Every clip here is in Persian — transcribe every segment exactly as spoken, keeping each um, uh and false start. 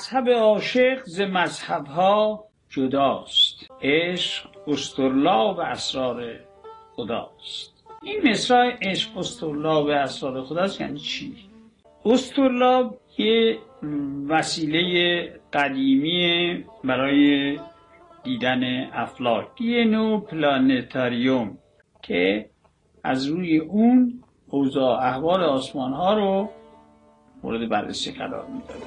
مذهب عاشق ز مذهب‌ها جداست، عشق اسطرلاب اسرار خداست. این مصرع عشق اسطرلاب اسرار خداست یعنی چی؟ اسطرلاب یه وسیله قدیمی برای دیدن افلاک، یه نوع پلانتاریوم که از روی اون اوضاع احوال آسمان ها رو مورد بررسی قرار میداده.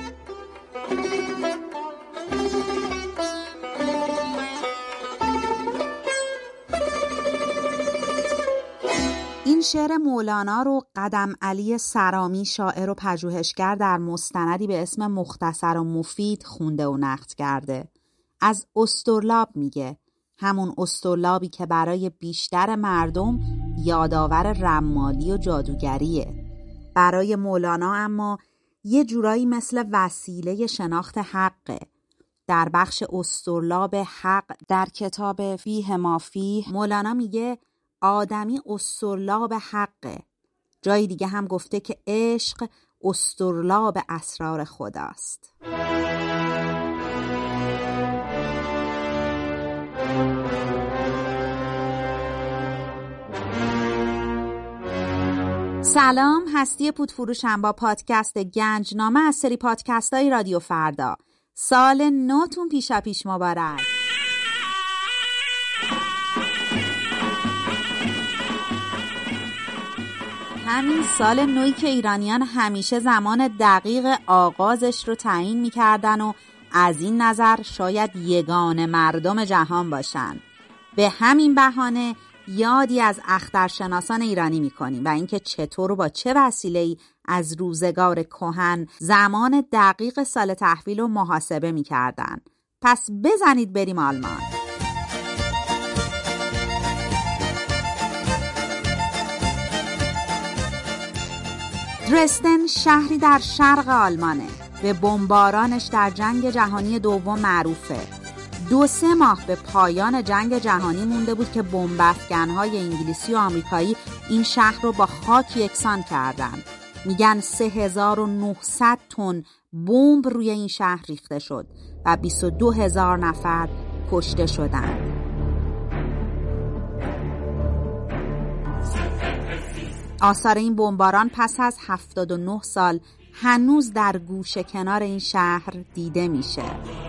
این شعر مولانا رو قدم علی سرامی شاعر و پژوهشگر در مستندی به اسم مختصر و مفید خونده و نقد کرده. از اسطرلاب میگه، همون اسطرلابی که برای بیشتر مردم یادآور رمالی و جادوگریه. برای مولانا اما یه جورایی مثل وسیله شناخت حقه. در بخش اسطرلاب حق در کتاب فیه ما فیه مولانا میگه آدمی اسطرلاب حقه. جای دیگه هم گفته که عشق اسطرلاب اسرار خداست. سلام، هستی پودفروشم با پادکست گنجنامه از سری پادکست های رادیو فردا. سال نوتون پیشا پیش مبارک. همین سال نوی که ایرانیان همیشه زمان دقیق آغازش رو تعیین می‌کردن و از این نظر شاید یگانه مردم جهان باشن. به همین بهانه یادی از اخترشناسان ایرانی می‌کنیم و اینکه چطور و با چه وسیله‌ای از روزگار کهن زمان دقیق سال تحویل رو محاسبه می‌کردن. پس بزنید بریم آلمان. درستن شهری در شرق آلمانه. به بمبارانش در جنگ جهانی دوم معروفه. دو سه ماه به پایان جنگ جهانی مونده بود که بمب افکن‌های انگلیسی و آمریکایی این شهر رو با خاک یکسان کردن. میگن سه هزار و نهصد تن بمب روی این شهر ریخته شد و بیست و دو هزار نفر کشته شدند. آثار این بمباران پس از هفتاد و نه سال هنوز در گوشه کنار این شهر دیده میشه.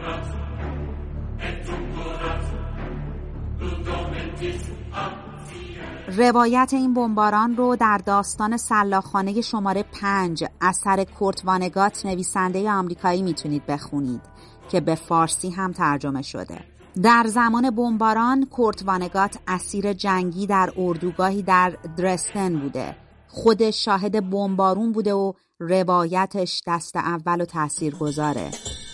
روایت این بمباران رو در داستان سلاخانه شماره پنج اثر کورت وانگات نویسنده آمریکایی میتونید بخونید که به فارسی هم ترجمه شده. در زمان بمباران کورت وانگات اسیر جنگی در اردوگاهی در درستن بوده. خودش شاهد بمبارون بوده و روایتش دست اول و تاثیرگذاره.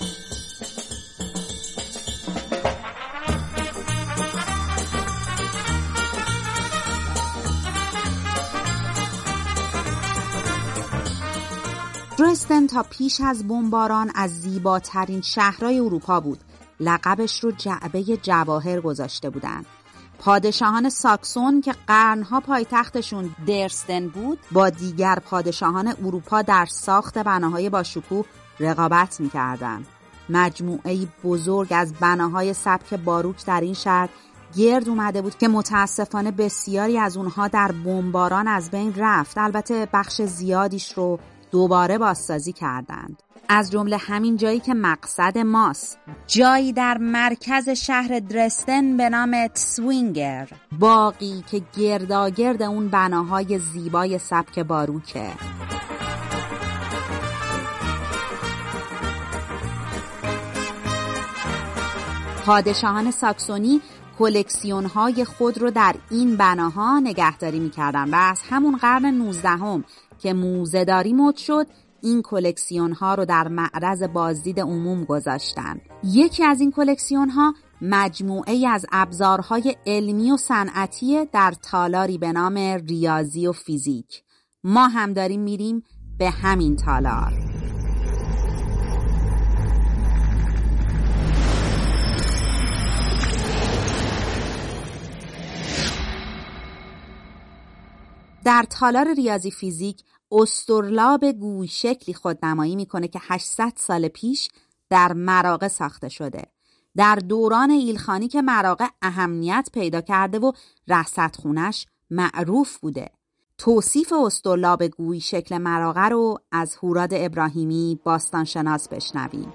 درستن تا پیش از بمباران از زیباترین شهرهای اروپا بود. لقبش رو جعبه جواهر گذاشته بودن. پادشاهان ساکسون که قرنها پایتختشون درستن بود با دیگر پادشاهان اروپا در ساخت بناهای با شکوه رقابت می‌کردند. مجموعه‌ای بزرگ از بناهای سبک باروک در این شهر گرد اومده بود که متاسفانه بسیاری از اونها در بمباران از بین رفت. البته بخش زیادیش رو دوباره بازسازی کردند. از جمله همین جایی که مقصد ماست، جایی در مرکز شهر درستن به نام تسوینگر، باغی که گرداگرد اون بناهای زیبای سبک باروکه. پادشاهان ساکسونی کلکسیون‌های خود رو در این بناها نگهداری می‌کردن و از همون قرن نوزدهم که موزه‌داری مد شد این کلکسیون ها رو در معرض بازدید عموم گذاشتن. یکی از این کلکسیون ها مجموعه از ابزارهای علمی و صنعتی در تالاری به نام ریاضی و فیزیک. ما هم داریم میریم به همین تالار. در تالار ریاضی فیزیک اسطرلاب گوی شکلی خودنمایی میکنه که هشتصد سال پیش در مراغه ساخته شده. در دوران ایلخانی که مراغه اهمیت پیدا کرده و رصدخونش معروف بوده. توصیف اسطرلاب گوی شکل مراغه رو از هوراد ابراهیمی باستانشناس بشنویم.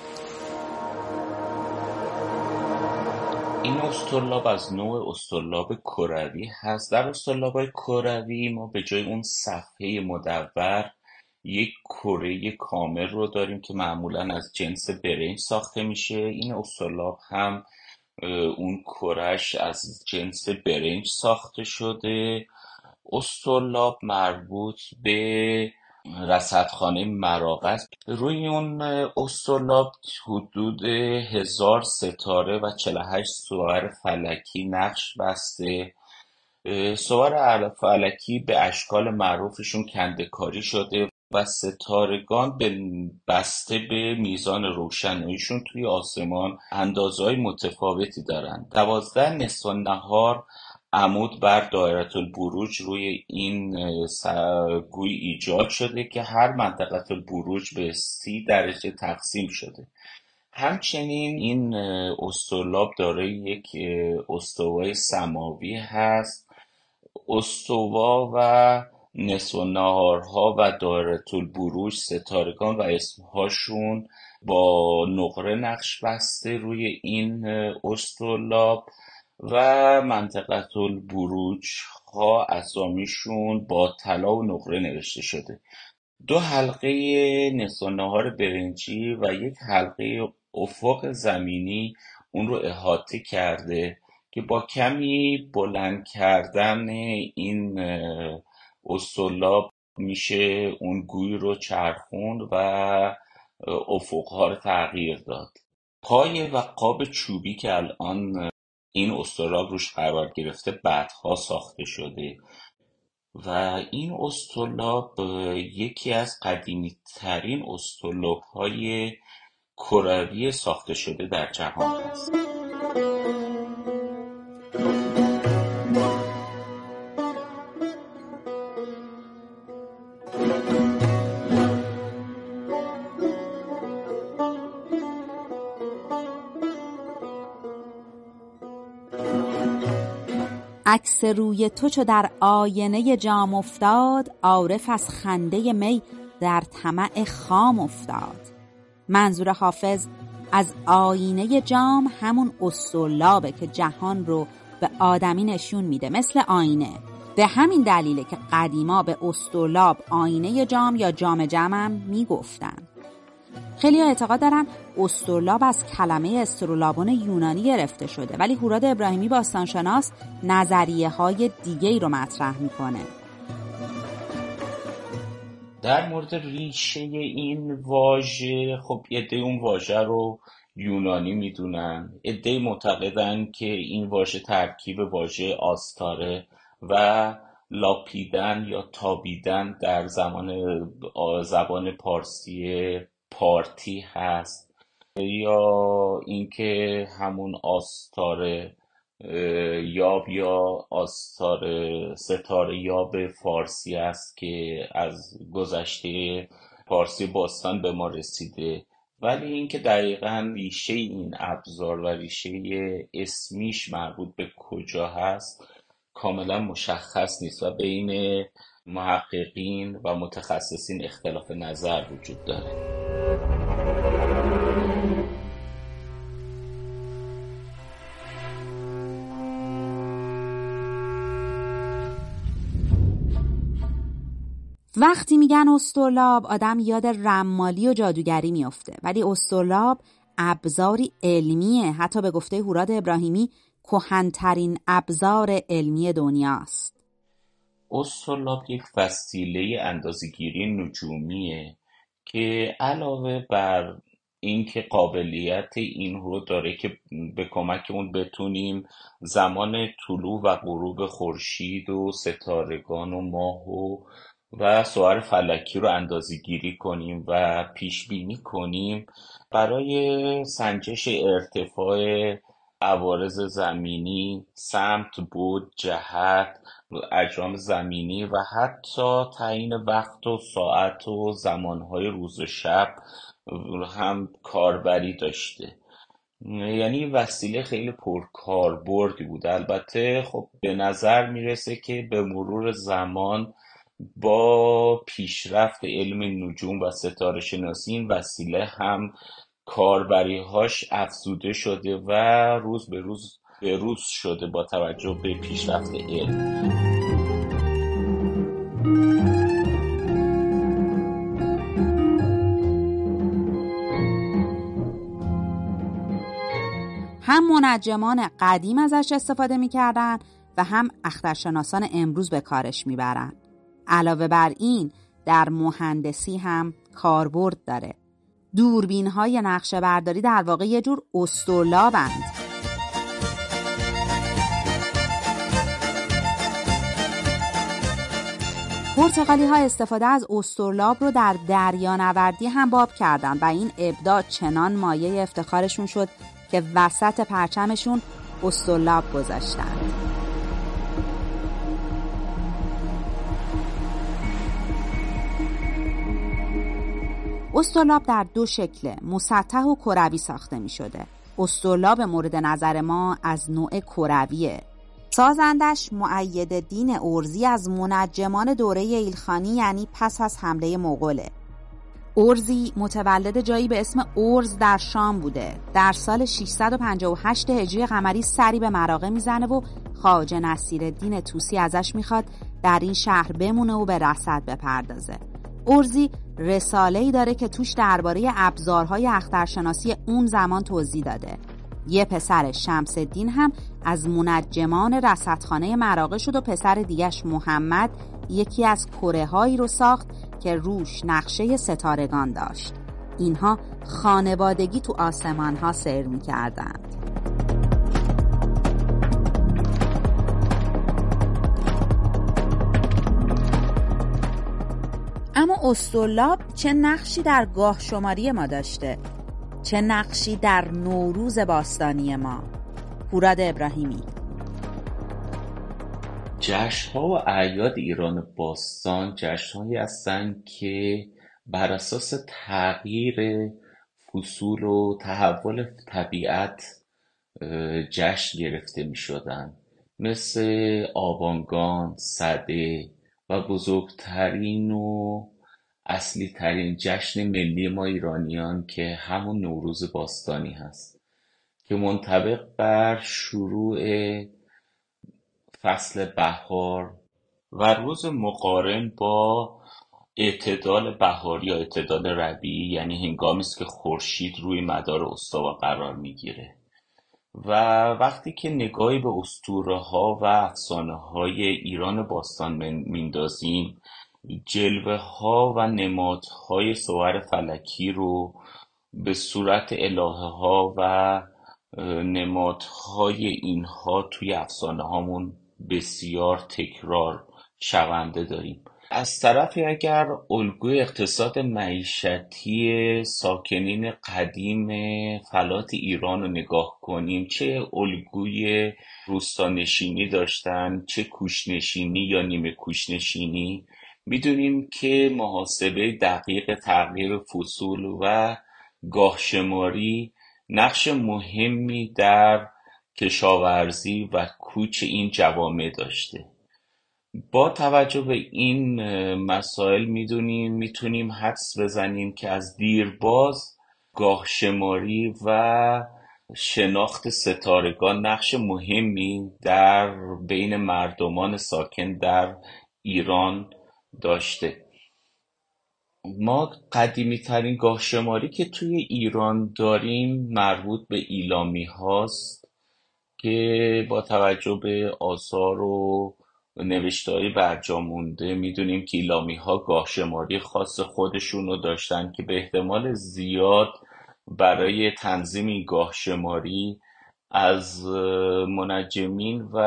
این اسطرلاب از نوع اسطرلاب کروی هست. در اسطرلاب‌های کروی ما به جای اون صفحه مدور یک کره کامل رو داریم که معمولا از جنس برنج ساخته میشه. این اسطرلاب هم اون کرهش از جنس برنج ساخته شده. اسطرلاب مربوط به رصدخانه مراغه است. روی اون اسطرلاب حدود هزار ستاره و چهل و هشت صور فلکی نقش بسته. صور فلکی به اشکال معروفشون کنده‌کاری شده و ستارگان به بسته به میزان روشناییشون توی آسمان اندازه‌های متفاوتی دارن. دوازده نصف النهار عمود بر دایره البروج روی این گوی ایجاد شده که هر منطقه البروج به سی درجه تقسیم شده. همچنین این اسطرلاب دارای یک استوای سماوی هست. استوا و نصف النهارها و دایره البروج ستارگان و اسمهاشون با نقره نقش بسته روی این اسطرلاب و منطقه البروج ها اسامیشون با طلا و نقره نوشته شده. دو حلقه نصف النهار برنجی و یک حلقه افق زمینی اون رو احاطه کرده که با کمی بلند کردن این اسطرلاب میشه اون گوی رو چرخوند و افقها رو تغییر داد. پایه و قاب چوبی که الان این اسطرلاب روش قرار گرفته بعدها ساخته شده و این اسطرلاب یکی از قدیمی ترین اسطرلاب های کروی ساخته شده در جهان است. عکس روی تو چو در آینه جام افتاد، عارف از خنده می در طمع خام افتاد. منظور حافظ از آینه جام همون اسطرلابه که جهان رو به آدمی نشون میده مثل آینه. به همین دلیله که قدیما به اسطرلاب آینه جام یا جام جمم میگفتن. خیلی اعتقاد دارن اسطرلاب از کلمه استرولابون یونانی گرفته شده، ولی هوراد ابراهیمی باستانشناس نظریه های دیگه‌ای رو مطرح میکنه. در مورد ریشه این واژه، خب عده اون واژه رو یونانی میدونن، عده معتقدن که این واژه ترکیب واژه آستاره و لاپیدن یا تابیدن در زمان زبان پارسی پارتی هست، یا اینکه همون آستاره یاب یا آستاره ستاره یاب فارسی است که از گذشته فارسی باستان به ما رسیده، ولی اینکه دقیقاً ریشه این ابزار و ریشه اسمیش مربوط به کجا هست کاملا مشخص نیست و بین محققین و متخصصین اختلاف نظر وجود داره. وقتی میگن اسطرلاب آدم یاد رمالی و جادوگری میفته، ولی اسطرلاب ابزاری علمیه. حتی به گفته هوراد ابراهیمی کهن‌ترین ابزار علمی دنیاست. اسطرلاب یک وسیله اندازه‌گیری نجومیه که علاوه بر اینکه قابلیت این رو داره که به کمک اون بتونیم زمان طلوع و غروب خورشید و ستارگان و ماه و و صور فلکی رو اندازه‌گیری کنیم و پیش بینی کنیم، برای سنجش ارتفاع عوارض زمینی، سمت، بعد، جهت اجرام زمینی و حتی تعیین وقت و ساعت و زمانهای روز و شب هم کاربری داشته. یعنی وسیله خیلی پرکاربردی بوده. البته خب به نظر میرسه که به مرور زمان با پیشرفت علم نجوم و ستاره شناسی این وسیله هم کاربری‌هاش افزوده شده و روز به روز به روز شده با توجه به پیشرفت علم. هم منجمان قدیم ازش استفاده می‌کردن و هم اخترشناسان امروز به کارش میبرن. علاوه بر این در مهندسی هم کاربرد داره. دوربین‌های نقشه برداری در واقع یه جور اسطورلابند. پرتغالی ها استفاده از اسطورلاب رو در دریانوردی هم باب کردن و این ابداع چنان مایه افتخارشون شد که وسط پرچمشون اسطورلاب گذاشتن. اسطورلاب در دو شکل مسطح و کروی ساخته می شده. اسطورلاب مورد نظر ما از نوع کرویه. سازندش مؤیدالدین ارزی از منجمان دوره ایلخانی، یعنی پس از حمله مغوله. ارزی متولد جایی به اسم ارز در شام بوده. در سال ششصد و پنجاه و هشت هجری قمری سری به مراغه میزنه و خواجه نصیرالدین طوسی ازش میخواد در این شهر بمونه و به رصد بپردازه. ارزی رساله‌ای داره که توش درباره ابزارهای اخترشناسی اون زمان توضیح داده. یه پسر شمس الدین هم از منجمان رصدخانه مراغه شد و پسر دیگش محمد یکی از کره‌هایی رو ساخت که روش نقشه ستارگان داشت. اینها خانوادگی تو آسمان‌ها سیر می‌کردند. اما اسطورلاب چه نقشی در گاه شماری ما داشته؟ چه نقشی در نوروز باستانی ما؟ پوراد ابراهیمی. جشن‌ها و اعیاد ایران باستان جشن‌هایی هستند که بر اساس تغییر فصول و تحول طبیعت جشن گرفته می‌شدند، مثل آبانگان، سده و بزرگترین و اصلی ترین جشن ملی ما ایرانیان که همون نوروز باستانی هست که منطبق بر شروع فصل بهار و روز مقارن با اعتدال بهاری یا اعتدال ربیعی، یعنی هنگامی است که خورشید روی مدار استوا قرار میگیره. و وقتی که نگاهی به اسطوره ها و افسانه های ایران باستان میندازیم، جلوه ها و نمادهای صور فلکی رو به صورت الهه ها و نمادهای اینها توی افسانه هامون بسیار تکرار شونده داریم. از طرفی اگر الگوی اقتصاد معیشتی ساکنین قدیم فلات ایران رو نگاه کنیم، چه الگوی روستانشینی داشتن، چه کوچنشینی یا نیمه کوچنشینی، میدونیم که محاسبه دقیق تغییر فصول و گاهشماری نقش مهمی در کشاورزی و کوچ این جوامع داشته. با توجه به این مسائل میدونیم میتونیم حدس بزنیم که از دیرباز گاهشماری و شناخت ستارگان نقش مهمی در بین مردمان ساکن در ایران داشته. ما قدیمی ترین گاهشماری که توی ایران داریم مربوط به ایلامی هاست که با توجه به آثار و نوشته‌های برجا مونده میدونیم که ایلامی ها گاهشماری خاص خودشون رو داشتن که به احتمال زیاد برای تنظیم این گاهشماری از منجمین و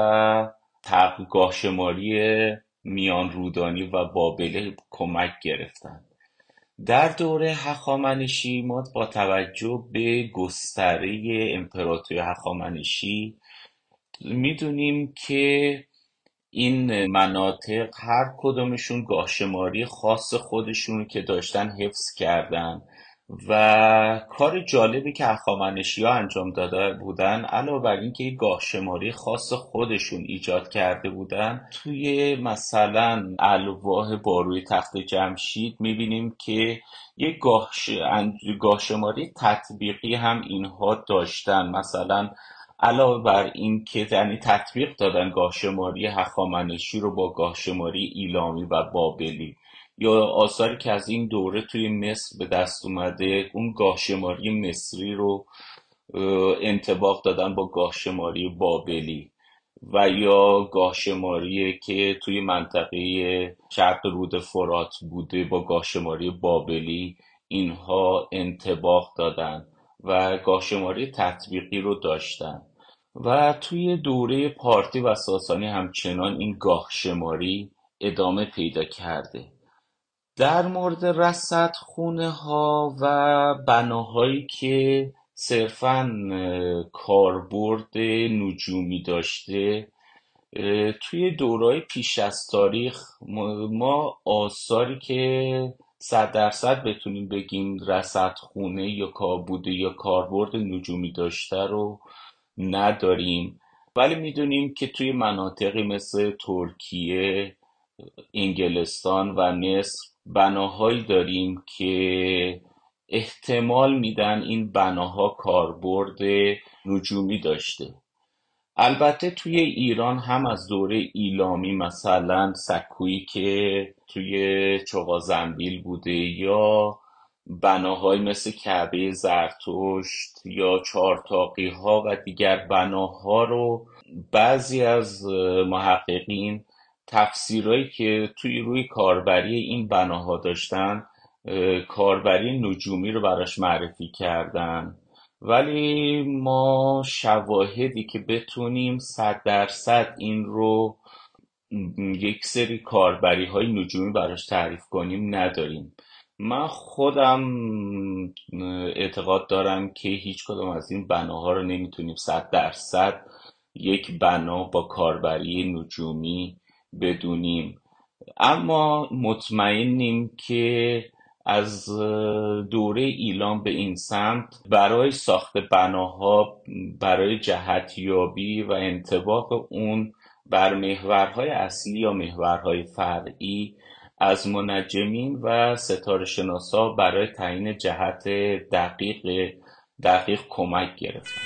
گاهشماری میان رودانی و بابل کمک گرفتن. در دوره هخامنشی ما با توجه به گستره امپراتوری هخامنشی میدونیم که این مناطق هر کدومشون گاهشماری خاص خودشون که داشتن حفظ کردن و کار جالبی که هخامنشی‌ها انجام داده بودن، علاوه بر این که گاهشماری خاص خودشون ایجاد کرده بودن، توی مثلا الواح باروی تخت جمشید میبینیم که یک گاهش... گاهشماری تطبیقی هم اینها داشتن. مثلا علاوه بر این که یعنی تطبیق دادن گاهشماری هخامنشی رو با گاهشماری ایلامی و بابلی، یا آثاری که از این دوره توی مصر به دست اومده اون گاهشماری مصری رو انطباق دادن با گاهشماری بابلی، و یا گاهشماری که توی منطقه شرق رود فرات بوده با گاهشماری بابلی اینها انطباق دادن و گاهشماری تطبیقی رو داشتن. و توی دوره پارتی و ساسانی همچنان این گاهشماری ادامه پیدا کرده. در مورد رصدخونه ها و بناهایی که صرفاً کاربرد نجومی داشته، توی دورای پیش از تاریخ ما آثاری که صد درصد بتونیم بگیم رصدخونه یا کاربرد یا کاربرد نجومی داشته رو نداریم، ولی میدونیم که توی مناطقی مثل ترکیه، انگلستان و مصر بناهایی داریم که احتمال میدن این بناها کاربرد نجومی داشته. البته توی ایران هم از دوره ایلامی مثلا سکویی که توی چغازنبیل بوده، یا بناهای مثل کعبه زرتشت یا چهارتاقی ها و دیگر بناها رو بعضی از محققین تفسیرهایی که توی روی کاربری این بناها داشتن کاربری نجومی رو براش معرفی کردن، ولی ما شواهدی که بتونیم صد درصد این رو یک سری کاربری های نجومی براش تعریف کنیم نداریم. من خودم اعتقاد دارم که هیچ کدام از این بناها رو نمیتونیم صد درصد یک بنا با کاربری نجومی بدونیم، اما مطمئنیم که از دوره ایلام به این سمت برای ساخت بناها، برای جهتیابی و انطباق اون بر محورهای اصلی یا محورهای فرعی از منجمین و ستاره شناسا برای تعیین جهت دقیق دقیق کمک گرفتن.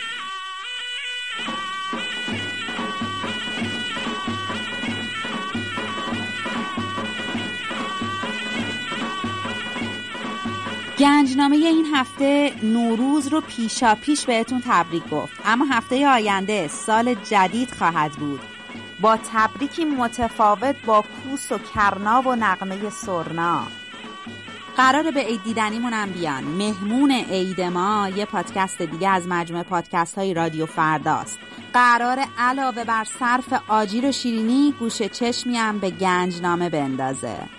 گنجنامه این هفته نوروز رو پیشا پیش بهتون تبریک گفت، اما هفته آینده سال جدید خواهد بود با تبریکی متفاوت با کوس و کرنا و نغمه سرنا. قراره به عید دیدنیمون هم بیان. مهمون عید ما یه پادکست دیگه از مجموعه پادکست های رادیو فرداست. قراره علاوه بر صرف آجیر و شیرینی گوشه چشمی هم به گنجنامه بندازه.